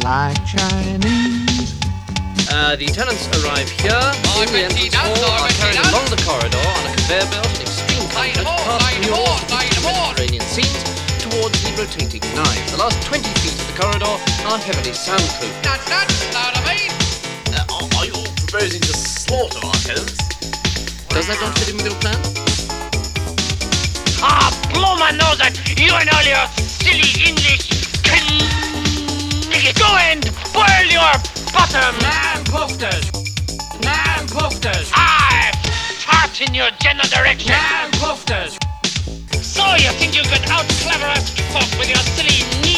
like Chinese. The tenants arrive here in the entrance hall, are carried along the corridor on a conveyor belt in extreme comfort, past mural Mediterranean scenes, towards the rotating knife. The last 20 feet of the corridor are heavily soundproofed. Are you proposing to slaughter our tenants? Does that not fit in with your plan? Blow my nose at you and all your silly English Go and boil your bottom. Lampofters! Fart in your general direction. Lampofters! So you think you could out-clever us folk with your silly